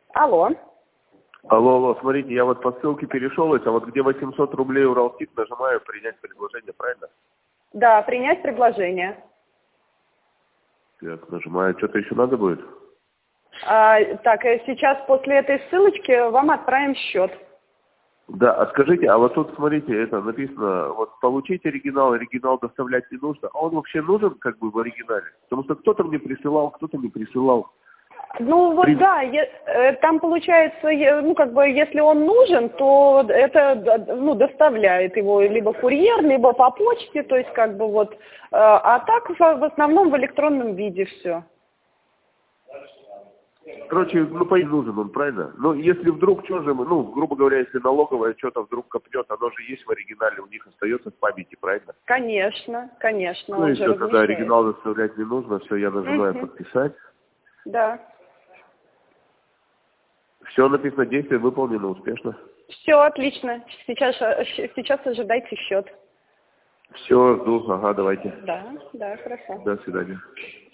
Алло. Алло, смотрите, я вот по ссылке перешел, а вот где 800 рублей Уралсиб, нажимаю «Принять предложение», правильно? Да, принять предложение. Так, нажимаю. Что-то еще надо будет? Так, сейчас после этой ссылочки вам отправим счет. Да, а скажите, а вот тут, смотрите, это написано, вот получить оригинал доставлять не нужно, а он вообще нужен как бы в оригинале? Потому что кто-то мне присылал, кто-то не присылал. Ну вот да, там получается, ну как бы, если он нужен, то это, ну, доставляет его либо курьер, либо по почте, то есть как бы вот, а так в основном в электронном виде все. Короче, ну, по нужен он, правильно? Ну, если вдруг, что же мы, ну, грубо говоря, если налоговая что-то вдруг копнет, оно же есть в оригинале, у них остается в памяти, правильно? Конечно, конечно, Ну, он и же все, тогда размещает. оригинал доставлять не нужно, все, я нажимаю «Подписать». Да. Все написано, действие выполнено успешно. Все отлично. Сейчас ожидайте счет. Все, жду, ага, давайте. Да, да, хорошо. До свидания.